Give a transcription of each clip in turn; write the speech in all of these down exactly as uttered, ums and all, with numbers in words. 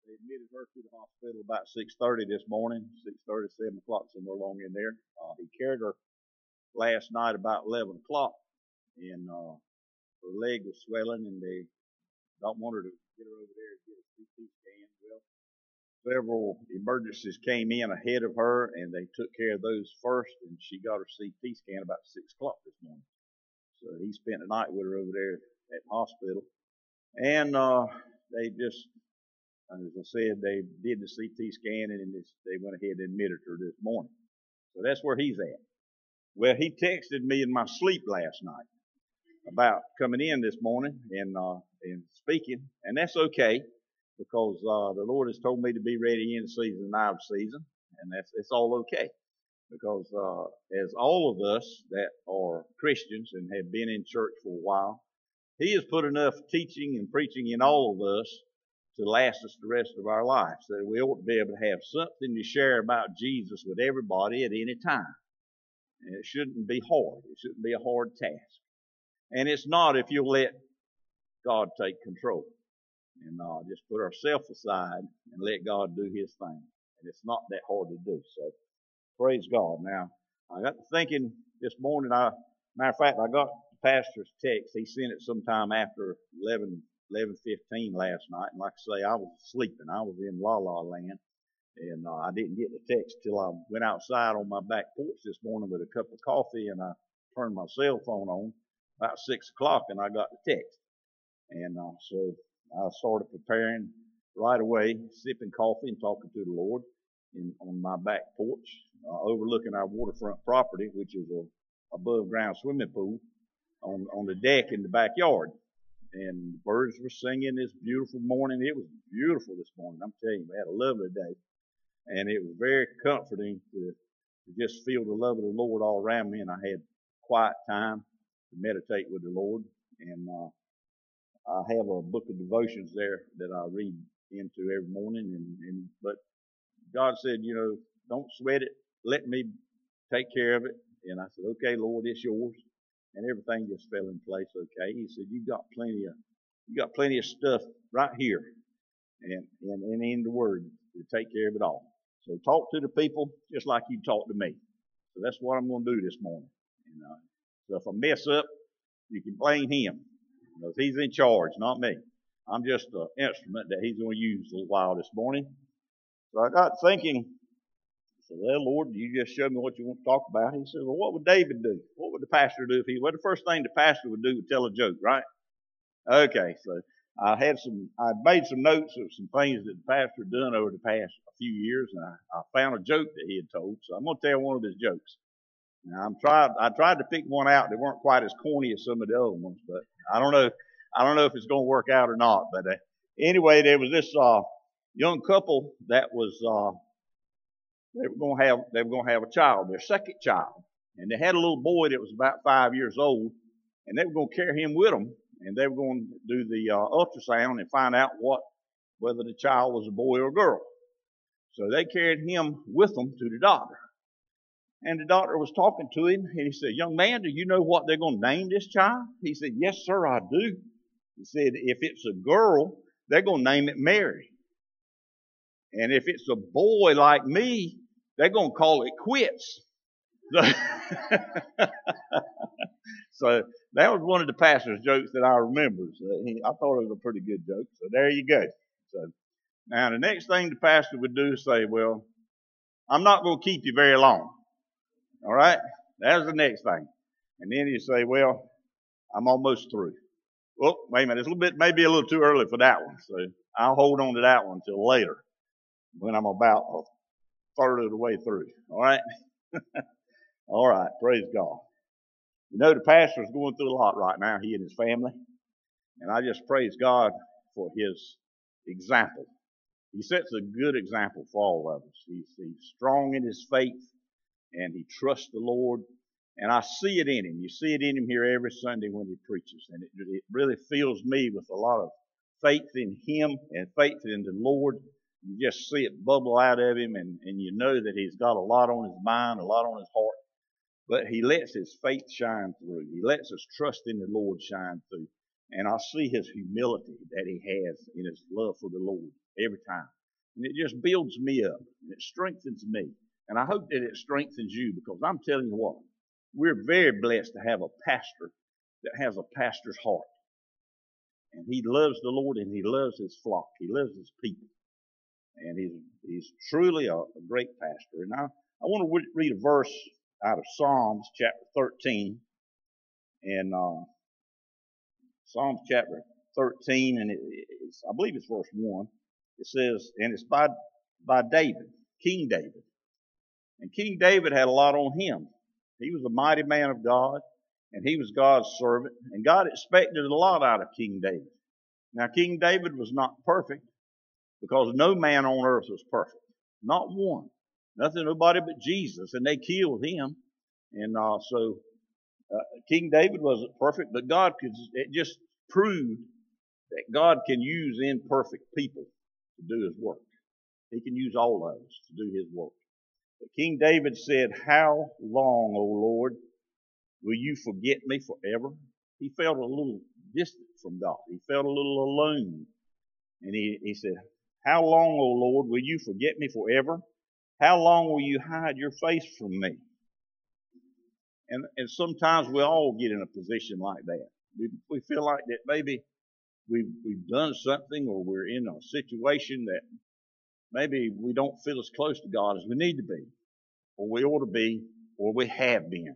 They admitted her to the hospital about six thirty this morning, six thirty, seven o'clock, somewhere along in there. Uh, he carried her last night about eleven o'clock, and uh, her leg was swelling, and they don't want her to get her over there and get a C T scan. Well, several emergencies came in ahead of her, and they took care of those first, and she got her C T scan about six o'clock this morning. So he spent the night with her over there at the hospital, and uh, they just, as I said, they did the C T scan, and they went ahead and admitted her this morning. So that's where he's at. Well, he texted me in my sleep last night about coming in this morning and uh, and speaking, and that's okay because uh, the Lord has told me to be ready in season and out of season, and that's it's all okay because uh, as all of us that are Christians and have been in church for a while, He has put enough teaching and preaching in all of us to last us the rest of our lives. So we ought to be able to have something to share about Jesus with everybody at any time. And it shouldn't be hard. It shouldn't be a hard task. And it's not if you'll let God take control. And uh, just put ourselves aside and let God do His thing. And it's not that hard to do. So praise God. Now, I got to thinking this morning, I, matter of fact, I got the pastor's text. He sent it sometime after eleven, eleven fifteen last night. And like I say, I was sleeping. I was in La La Land. And uh, I didn't get the text till I went outside on my back porch this morning with a cup of coffee, and I turned my cell phone on about six o'clock, and I got the text. And uh, so I started preparing right away, sipping coffee and talking to the Lord in, on my back porch, uh, overlooking our waterfront property, which is a above ground swimming pool on, on the deck in the backyard. And the birds were singing this beautiful morning. It was beautiful this morning. I'm telling you, we had a lovely day. And it was very comforting to, to just feel the love of the Lord all around me. And I had quiet time to meditate with the Lord. And uh, I have a book of devotions there that I read into every morning. And, and but God said, you know, don't sweat it. Let me take care of it. And I said, okay, Lord, it's yours. And everything just fell in place okay. He said, you've got plenty of you got plenty of stuff right here and, and, and in the Word to take care of it all. So talk to the people just like you talk to me. So that's what I'm going to do this morning. And, uh, so if I mess up, you can blame him because he's in charge, not me. I'm just an instrument that he's going to use a little while this morning. So I got thinking, I said, well, Lord, you just showed me what you want to talk about. He said, well, what would David do? What would the pastor do if he, well, the first thing the pastor would do would tell a joke, right? Okay, so I had some, I made some notes of some things that the pastor had done over the past few years, and I, I found a joke that he had told. So I'm going to tell one of his jokes. Now I'm tried, I tried to pick one out that weren't quite as corny as some of the other ones, but I don't know, I don't know if it's going to work out or not. But uh, anyway, there was this uh, young couple that was, uh, they were going to have, they were going to have a child, their second child, and they had a little boy that was about five years old, and they were going to carry him with them. And they were going to do the uh, ultrasound and find out what, whether the child was a boy or a girl. So they carried him with them to the doctor. And the doctor was talking to him, and he said, young man, do you know what they're going to name this child? He said, yes, sir, I do. He said, if it's a girl, they're going to name it Mary. And if it's a boy like me, they're going to call it Quits. So, so that was one of the pastor's jokes that I remember. So he, I thought it was a pretty good joke. So there you go. So now the next thing the pastor would do is say, well, I'm not going to keep you very long. All right? That's the next thing. And then you say, well, I'm almost through. Well, wait a minute. It's a little bit, maybe a little too early for that one. So I'll hold on to that one until later when I'm about a third of the way through. All right? All right. Praise God. You know, the pastor's going through a lot right now, he and his family. And I just praise God for his example. He sets a good example for all of us. He's, he's strong in his faith, and he trusts the Lord. And I see it in him. You see it in him here every Sunday when he preaches. And it, it really fills me with a lot of faith in him and faith in the Lord. You just see it bubble out of him, and, and you know that he's got a lot on his mind, a lot on his heart. But he lets his faith shine through. He lets his trust in the Lord shine through. And I see his humility that he has in his love for the Lord. every time. And it just builds me up, and it strengthens me. And I hope that it strengthens you, because I'm telling you what, we're very blessed to have a pastor that has a pastor's heart. And he loves the Lord, and he loves his flock. He loves his people. And he's, he's truly a, a great pastor. And I, I want to read a verse out of Psalms chapter thirteen. And uh, Psalms chapter thirteen, and it, it's, I believe it's verse one. It says, and it's by, by David, King David. And King David had a lot on him. He was a mighty man of God, and he was God's servant, and God expected a lot out of King David. Now, King David was not perfect, because no man on earth was perfect. Not one. Nothing, nobody but Jesus, and they killed him. And uh, so uh, King David wasn't perfect, but God could, it just proved that God can use imperfect people to do his work. He can use all of us to do his work. But King David said, "How long, O Lord, will you forget me forever?" He felt a little distant from God. He felt a little alone. And he, he said, "How long, O Lord, will you forget me forever? How long will you hide your face from me?" And, and sometimes we all get in a position like that. We, we feel like that maybe we've, we've done something, or we're in a situation that maybe we don't feel as close to God as we need to be, or we ought to be, or we have been.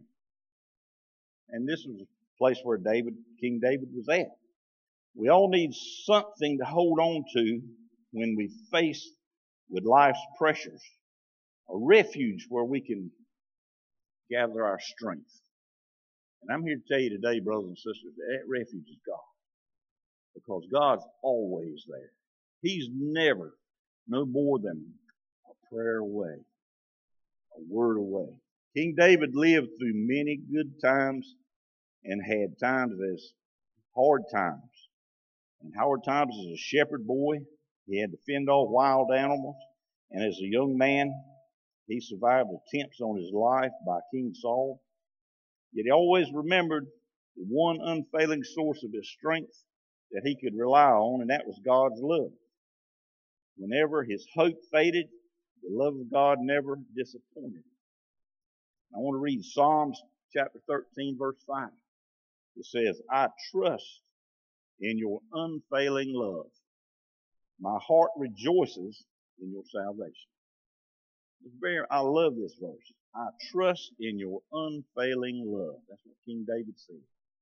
And this was a place where David, King David was at. We all need something to hold on to when we face with life's pressures, a refuge where we can gather our strength. And I'm here to tell you today, brothers and sisters, that that refuge is God, because God's always there. He's never no more than a prayer away, a word away. King David lived through many good times and had times as hard times. And hard times as a shepherd boy, he had to fend off wild animals. And as a young man, he survived attempts on his life by King Saul. Yet he always remembered the one unfailing source of his strength that he could rely on, and that was God's love. Whenever his hope faded, the love of God never disappointed. I want to read Psalms chapter thirteen, verse five. It says, "I trust in your unfailing love. My heart rejoices in your salvation." It's very, I love this verse. I trust in your unfailing love. That's what King David said.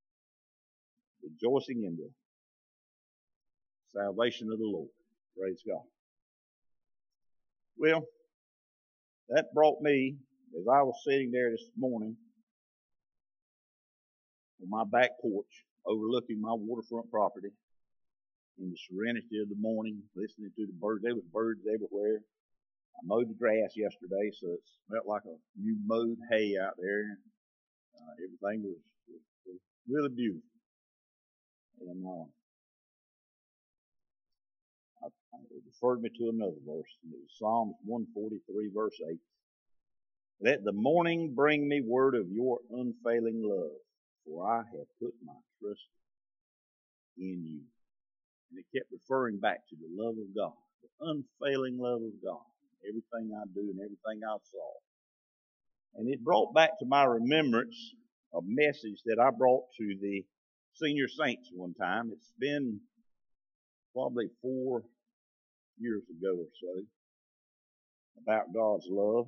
Rejoicing in the salvation of the Lord. Praise God. Well, that brought me, as I was sitting there this morning on my back porch, overlooking my waterfront property, in the serenity of the morning, listening to the birds. There was birds everywhere. I mowed the grass yesterday, so it smelled like a new mowed hay out there. Uh, everything was, was, was really beautiful. And uh, I, I, it referred me to another verse. It was Psalms one forty-three, verse eight. "Let the morning bring me word of your unfailing love, for I have put my trust in you." And it kept referring back to the love of God, the unfailing love of God, everything I do and everything I saw. And it brought back to my remembrance a message that I brought to the senior saints one time. It's been probably four years ago or so, about God's love.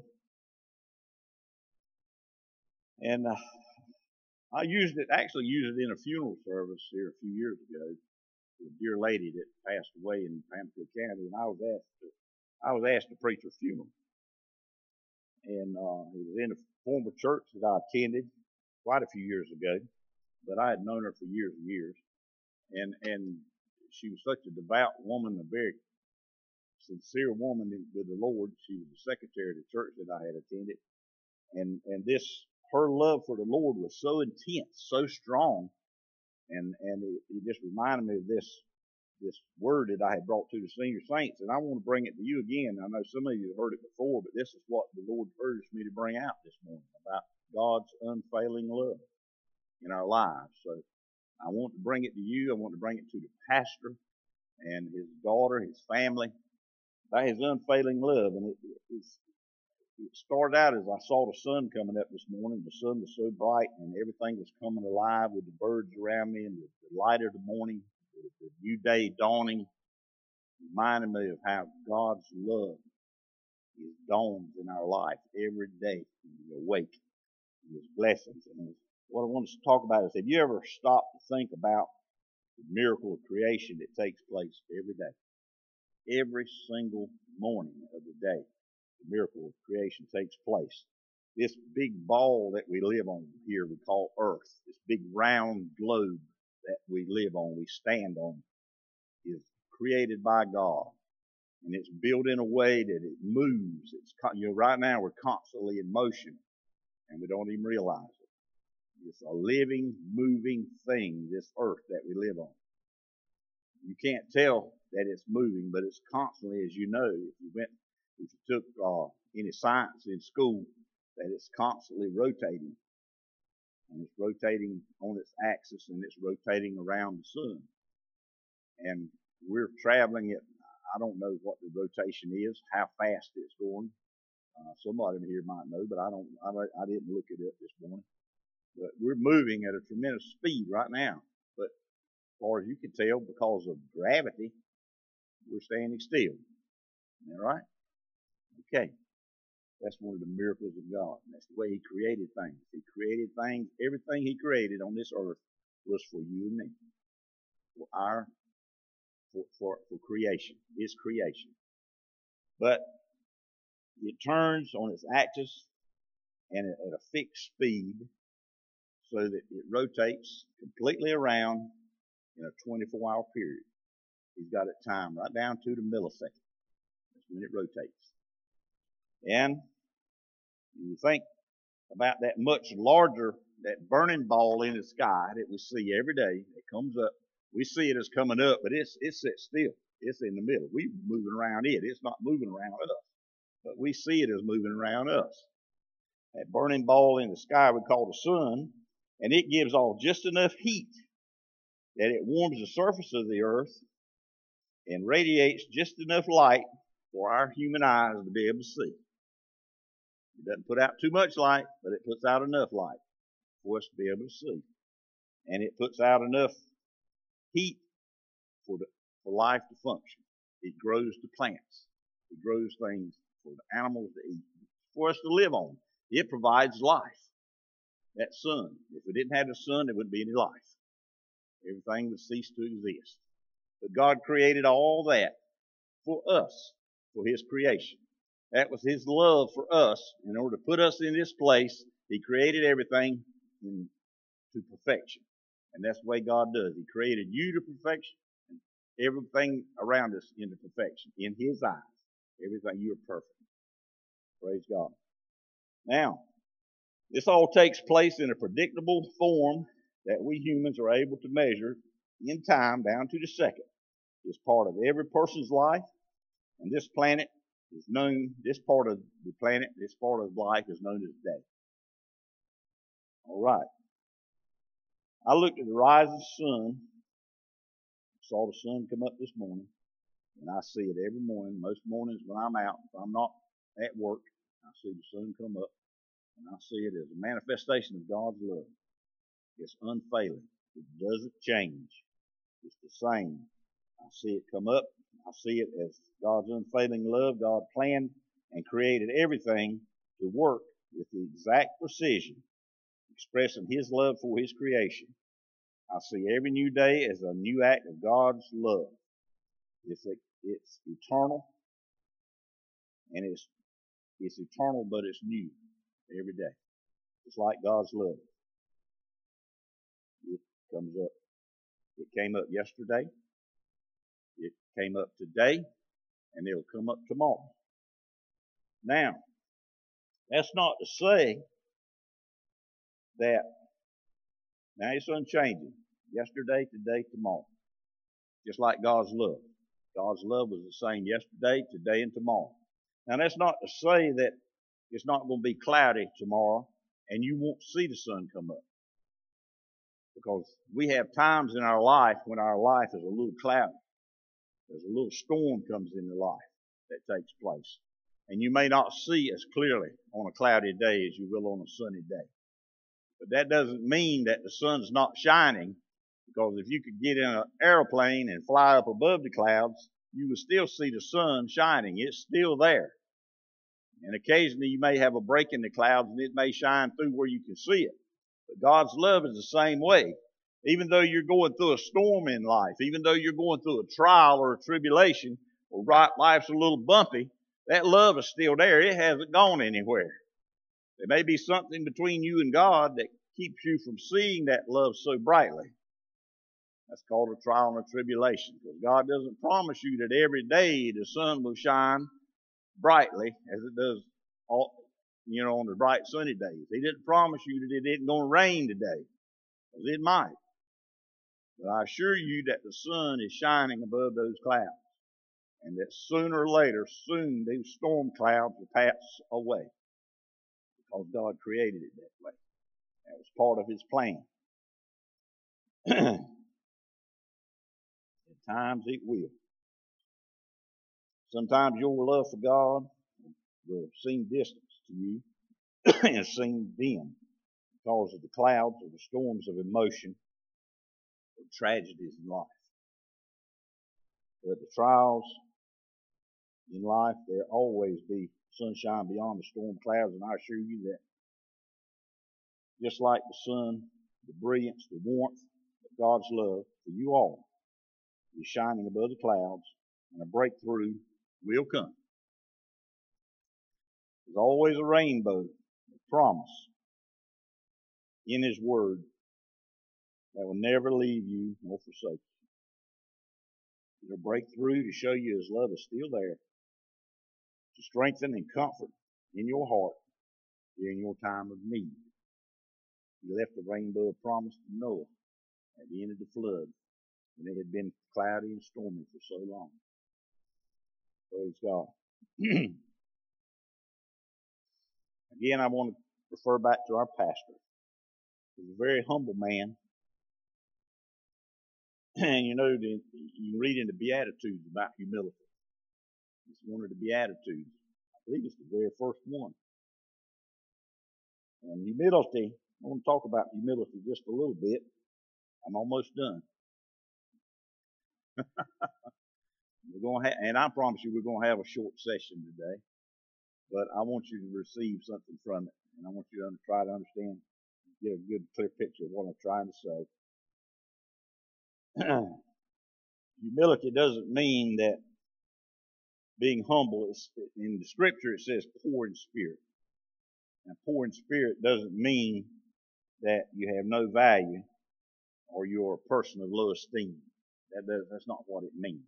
And uh, I used it, actually used it in a funeral service here a few years ago. A dear lady that passed away in Pampa County, and I was asked to, I was asked to preach her funeral. And uh, it was in a former church that I attended quite a few years ago, but I had known her for years and years. And and she was such a devout woman, a very sincere woman with the Lord. She was the secretary of the church that I had attended, and and this her love for the Lord was so intense, so strong. And and it, it just reminded me of this this word that I had brought to the senior saints, and I want to bring it to you again. I know some of you have heard it before, but this is what the Lord urged me to bring out this morning about God's unfailing love in our lives. So I want to bring it to you. I want to bring it to the pastor and his daughter, his family, by His unfailing love. And it, it, it started out as I saw the sun coming up this morning. The sun was so bright and everything was coming alive with the birds around me and the, the light of the morning, the, the new day dawning, reminding me of how God's love is dawns in our life every day when we awake. His blessings. And what I want us to talk about is, have you ever stopped to think about the miracle of creation that takes place every day? Every single morning of the day, the miracle of creation takes place. This big ball that we live on here we call Earth, this big round globe that we live on, we stand on, is created by God. And it's built in a way that it moves. It's, you know, right now we're constantly in motion, and we don't even realize it. It's a living, moving thing, this earth that we live on. You can't tell that it's moving, but it's constantly, as you know, if you went, if you took uh, any science in school, that it's constantly rotating. And it's rotating on its axis, and it's rotating around the sun. And we're traveling at, I don't know what the rotation is, how fast it's going. Uh, somebody in here might know, but I don't, I, I didn't look it up this morning. But we're moving at a tremendous speed right now. But as far as you can tell, because of gravity, we're standing still. Isn't that right? Okay. That's one of the miracles of God. And that's the way He created things. He created things, everything He created on this earth was for you and me. For our, for, for, for creation, His creation. But it turns on its axis and at a fixed speed so that it rotates completely around in a twenty-four hour period. He's got it timed right down to the millisecond. That's when it rotates. And when you think about that much larger, that burning ball in the sky that we see every day, it comes up. We see it as coming up, but it's it's set still. It's in the middle. We're moving around it. It's not moving around us. But we see it as moving around us. That burning ball in the sky we call the sun, and it gives off just enough heat that it warms the surface of the earth and radiates just enough light for our human eyes to be able to see. It doesn't put out too much light, but it puts out enough light for us to be able to see. And it puts out enough heat for, the, for life to function. It grows the plants. It grows things for the animals to eat, for us to live on. It provides life. That sun. If we didn't have the sun, there wouldn't be any life. Everything would cease to exist. But God created all that for us, for His creation. That was His love for us. In order to put us in this place, He created everything in, to perfection. And that's the way God does. He created you to perfection and everything around us into perfection. In His eyes. Everything, you're perfect. Praise God. Now, this all takes place in a predictable form that we humans are able to measure in time down to the second. It's part of every person's life, and this planet is known, this part of the planet, this part of life is known as day. All right. I looked at the rise of the sun, saw the sun come up this morning, and I see it every morning. Most mornings when I'm out, if I'm not at work, I see the sun come up, and I see it as a manifestation of God's love. It's unfailing. It doesn't change. It's the same. I see it come up. I see it as God's unfailing love. God planned and created everything to work with the exact precision, expressing His love for His creation. I see every new day as a new act of God's love. It's, a, it's eternal, and it's, it's eternal, but it's new every day. It's like God's love. It comes up. It came up yesterday. It came up today, and it'll come up tomorrow. Now, that's not to say that now it's unchanging. Yesterday, today, tomorrow. Just like God's love. God's love was the same yesterday, today, and tomorrow. Now, that's not to say that it's not going to be cloudy tomorrow and you won't see the sun come up. Because we have times in our life when our life is a little cloudy. There's a little storm comes into life. that takes place. And you may not see as clearly on a cloudy day as you will on a sunny day. But that doesn't mean that the sun's not shining, because if you could get in an airplane and fly up above the clouds, you would still see the sun shining. It's still there. And occasionally you may have a break in the clouds and it may shine through where you can see it. But God's love is the same way. Even though you're going through a storm in life, even though you're going through a trial or a tribulation, or life's a little bumpy, that love is still there. It hasn't gone anywhere. There may be something between you and God that keeps you from seeing that love so brightly. That's called a trial and a tribulation. Because God doesn't promise you that every day the sun will shine brightly as it does all, you know, on the bright sunny days. He didn't promise you that it isn't going to rain today. Because it might. But I assure you that the sun is shining above those clouds. And that sooner or later, soon, these storm clouds will pass away. Because God created it that way. That was part of His plan. At times it will. Sometimes your love for God will seem distant to you and seem dim because of the clouds or the storms of emotion or tragedies in life. But the trials in life, there'll always be sunshine beyond the storm clouds, and I assure you that just like the sun, the brilliance, the warmth of God's love for you all is shining above the clouds, and a breakthrough will come. There's always a rainbow of promise in His Word that will never leave you nor forsake you. It'll break through to show you His love is still there, to strengthen and comfort in your heart during your time of need. He left a rainbow of promise to Noah at the end of the flood when it had been cloudy and stormy for so long. Praise God. Again, I want to refer back to our pastor. He was a very humble man. And you know, you can read in the Beatitudes about humility. It's one of the Beatitudes. I believe it's the very first one. And humility, I want to talk about humility just a little bit. I'm almost done. We're going to have, and I promise you we're going to have a short session today. But I want you to receive something from it. And I want you to try to understand, get a good, clear picture of what I'm trying to say. Humility doesn't mean that being humble is, in the scripture it says poor in spirit. Now, poor in spirit doesn't mean that you have no value or you're a person of low esteem. That does, that's not what it means.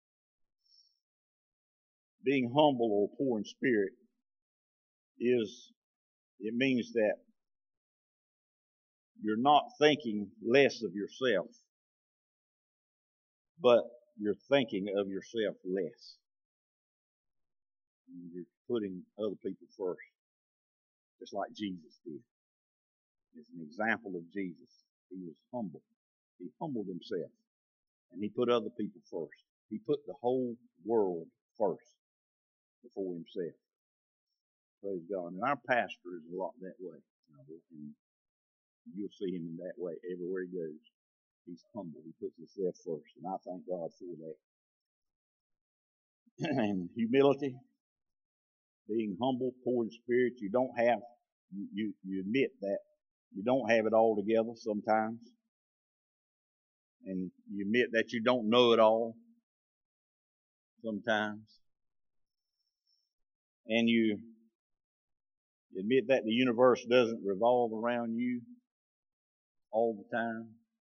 Being humble or poor in spirit is, it means that you're not thinking less of yourself, but you're thinking of yourself less. And you're putting other people first, just like Jesus did. It's an example of Jesus. He was humble. He humbled himself, and he put other people first. He put the whole world first before himself. Praise God. And our pastor is a lot that way. And you'll see him in that way everywhere he goes. He's humble. He puts himself first. And I thank God for that. And humility, being humble, poor in spirit, you don't have, you, you, you admit that you don't have it all together sometimes. And you admit that you don't know it all sometimes. And you admit that the universe doesn't revolve around you all the time.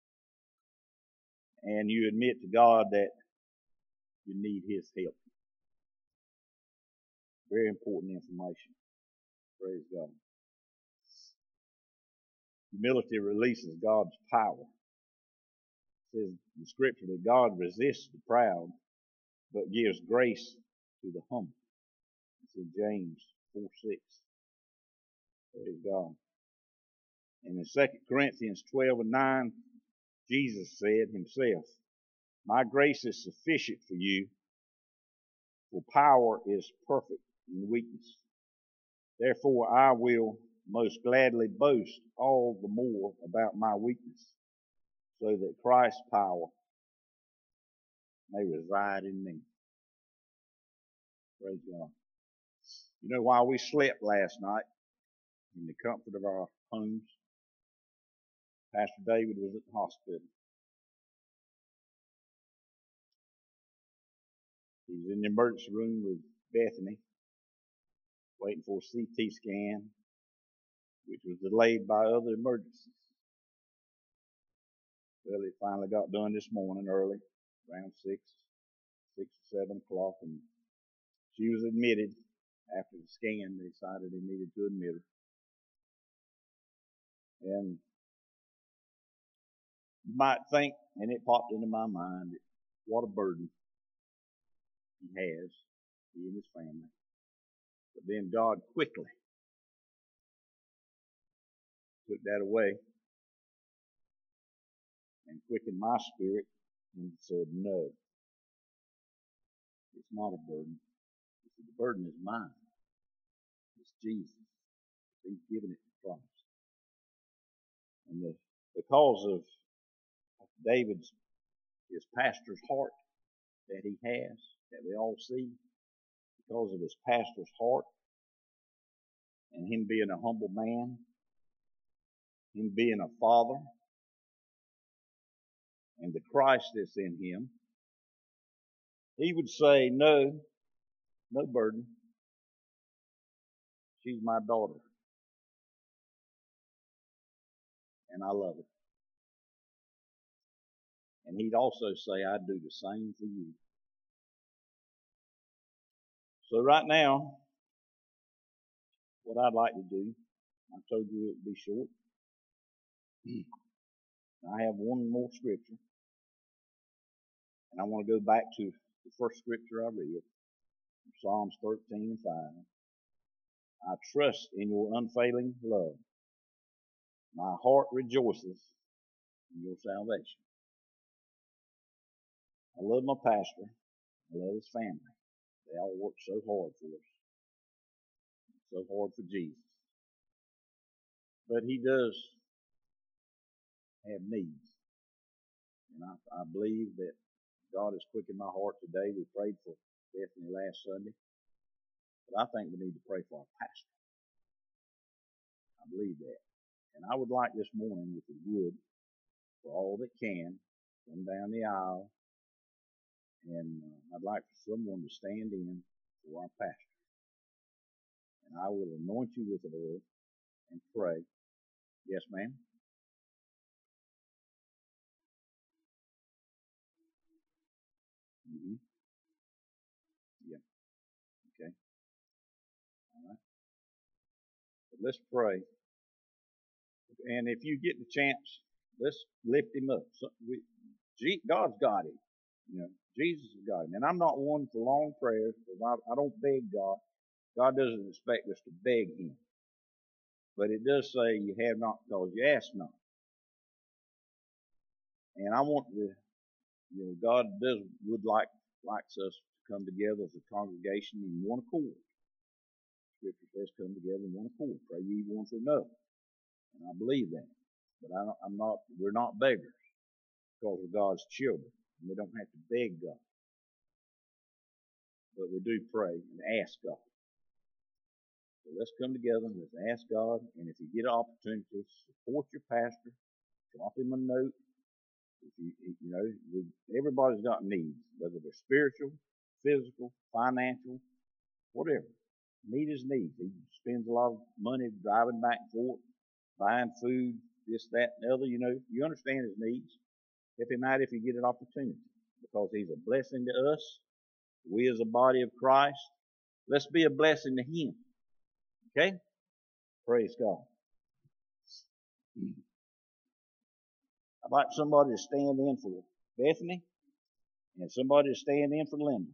And you admit to God that you need His help. Very important information. Praise God. Humility releases God's power. It says in the scripture that God resists the proud, but gives grace to the humble. It's in James four six. Praise God. And in Second Corinthians twelve and nine, Jesus said himself, "My grace is sufficient for you, For power is perfect in weakness. Therefore I will most gladly boast all the more about my weakness, so that Christ's power may reside in me. Praise God. You know, while we slept last night in the comfort of our homes, Pastor David was at the hospital. He was in the emergency room with Bethany, waiting for a C T scan, which was delayed by other emergencies. Well, it finally got done this morning early, around six, six or seven o'clock, and she was admitted. After the scan, they decided they needed to admit her. And you might think, and it popped into my mind, what a burden he has, he and his family. But then God quickly took that away and quickened my spirit and said, no, it's not a burden. He said, the burden is mine. It's Jesus. He's given it to Christ. And the, because of David's, his pastor's heart that he has, that we all see, because of his pastor's heart, and him being a humble man, him being a father, and the Christ that's in him, he would say, no, no burden. She's my daughter. And I love her. And he'd also say, I'd do the same for you. So right now, what I'd like to do, I told you it would be short. I have one more scripture. And I want to go back to the first scripture I read, Psalms thirteen and five. I trust in your unfailing love. My heart rejoices in your salvation. I love my pastor. I love his family. They all work so hard for us. So hard for Jesus. But he does have needs. And I, I believe that God has quickened my heart today. We prayed for Bethany last Sunday. But I think we need to pray for our pastor. I believe that. And I would like this morning, if you would, for all that can, come down the aisle. And uh, I'd like for someone to stand in for our pastor. And I will anoint you with oil and pray. Yes, ma'am? Mm-hmm. Yeah. Okay. All right. But let's pray. And if you get the chance, let's lift him up. So we, G, God's got him. You know, Jesus has got him. And I'm not one for long prayers because I, I don't beg God. God doesn't expect us to beg him. But it does say you have not because you ask not. And I want to, you know, God does would like likes us to come together as a congregation in one accord. Scripture says come together in one accord. Pray ye one for another. And I believe that. But I don't, I'm not, we're not beggars because we're God's children. And we don't have to beg God. But we do pray and ask God. So let's come together and let's ask God. And if you get an opportunity, support your pastor. Drop him a note. If you, you know, we, everybody's got needs, whether they're spiritual, physical, financial, whatever. Need is need. He spends a lot of money driving back and forth, buying food, this, that, and the other. You know, you understand his needs. Help him out if you get an opportunity, because he's a blessing to us. We as a body of Christ, let's be a blessing to him. Okay? Praise God. I'd like somebody to stand in for Bethany and somebody to stand in for Linda.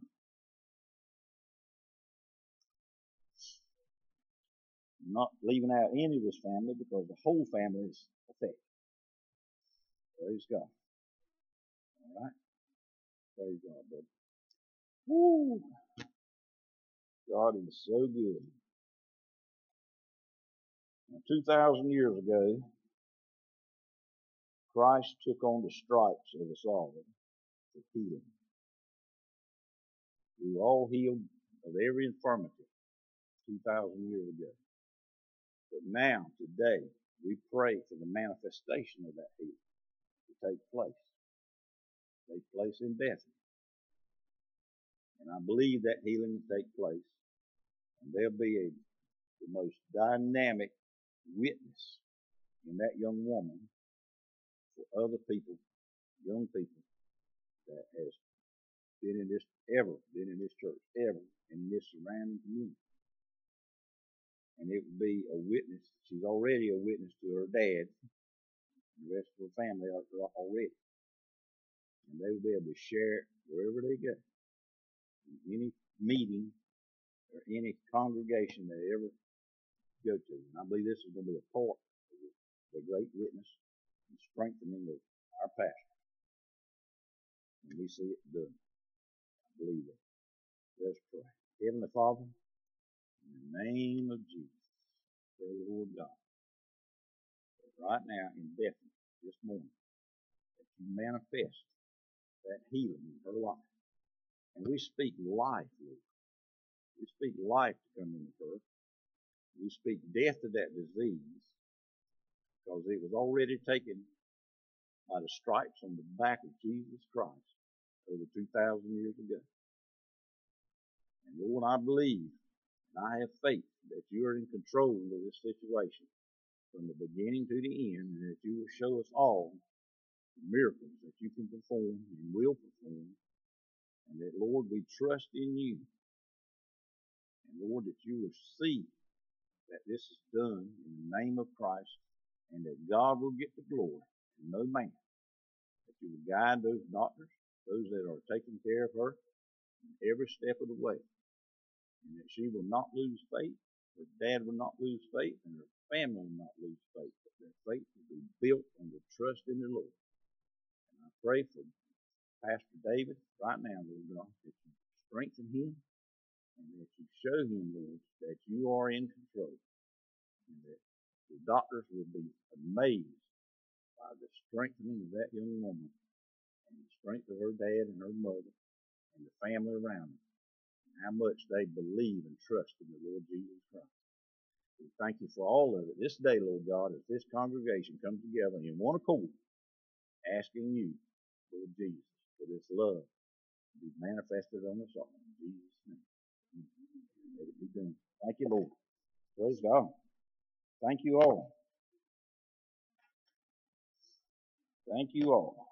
I'm not leaving out any of this family because the whole family is affected. Praise God. All right? Praise God, brother. Woo! God is so good. Now, two thousand years ago, Christ took on the stripes of us all for healing. We were all healed of every infirmity two thousand years ago. But now, today, we pray for the manifestation of that healing to take place. Take place in Bethany. And I believe that healing will take place. And there'll be a, the most dynamic witness in that young woman for other people, young people, that has been in this, ever been in this church, ever, and in this surrounding community. And it would be a witness. She's already a witness to her dad, and the rest of her family are already. And they will be able to share it wherever they go. In any meeting or any congregation they ever go to. And I believe this is going to be a part of the great witness and strengthening of our pastor. And we see it done. I believe it. Let's pray. Heavenly Father, in the name of Jesus, pray, Lord God, that right now in Bethany this morning, that you manifest that healing in her life. And we speak life, Lord. We speak life to come into her. We speak death to that disease because it was already taken by the stripes on the back of Jesus Christ over two thousand years ago. And Lord, I believe and I have faith that you are in control of this situation from the beginning to the end, and that you will show us all the miracles that you can perform and will perform. And that, Lord, we trust in you. And Lord, that you will see that this is done in the name of Christ, and that God will get the glory, and no man. That you will guide those doctors, those that are taking care of her, every step of the way. And that she will not lose faith, her dad will not lose faith, and her family will not lose faith. But their faith will be built on the trust in the Lord. And I pray for Pastor David right now, Lord God, that you strengthen him, and that you show him, Lord, that you are in control. And that the doctors will be amazed by the strengthening of that young woman, and the strength of her dad and her mother, and the family around them, and how much they believe and trust in the Lord Jesus Christ. We thank you for all of it this day, Lord God, as this congregation comes together in one accord, asking you, Lord Jesus, for this love to be manifested on us all. In Jesus' name. Let it be done. Thank you, Lord. Praise God. Thank you all. Thank you all.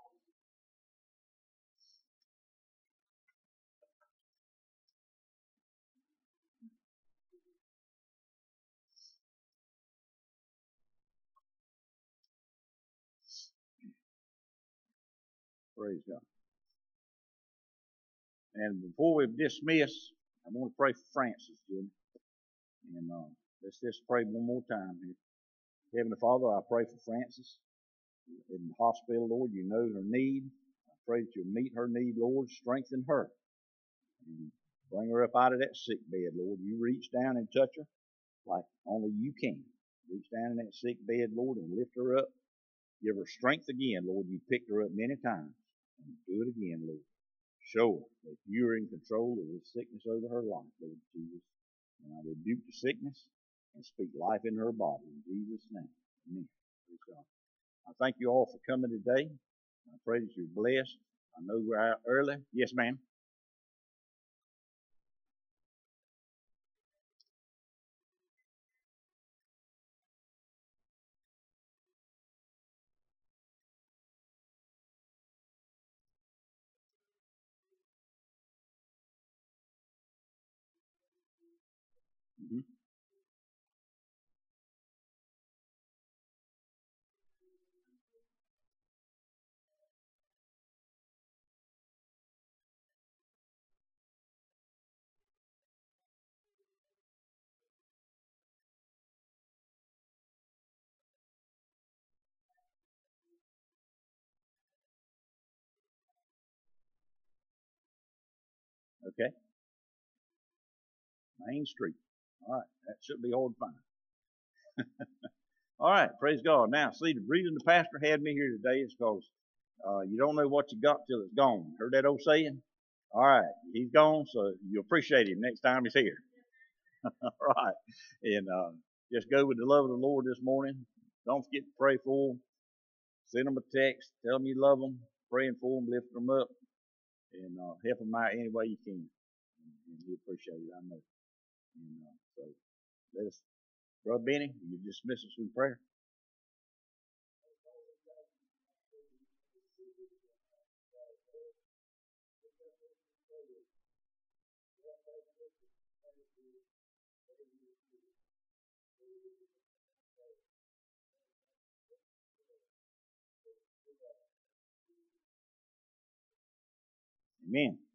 Praise God. And before we dismiss, I want to pray for Francis, Jim. And uh, let's just pray one more time here. Heavenly Father, I pray for Francis in the hospital, Lord. You know her need. I pray that you'll meet her need, Lord. Strengthen her. And bring her up out of that sick bed, Lord. You reach down and touch her like only you can. Reach down in that sick bed, Lord, and lift her up. Give her strength again, Lord. You picked her up many times. And do it again, Lord. Show her that you're in control of this sickness over her life, Lord Jesus. And I rebuke the sickness and speak life in her body. In Jesus' name. Amen. Praise God. I thank you all for coming today. I pray that you're blessed. I know we're out early. Yes, ma'am. Mm-hmm. Okay. Main Street. All right, that should be hard to find. All right, praise God. Now, see, the reason the pastor had me here today is because uh, you don't know what you got till it's gone. Heard that old saying? All right, he's gone, so you appreciate him next time he's here. All right, and uh, just go with the love of the Lord this morning. Don't forget to pray for them. Send them a text. Tell them you love them. Praying for them, lifting them up, and uh, help them out any way you can. And, and he appreciate it, I know. And uh, so let us, Brother Benny, you dismiss us with prayer. Amen.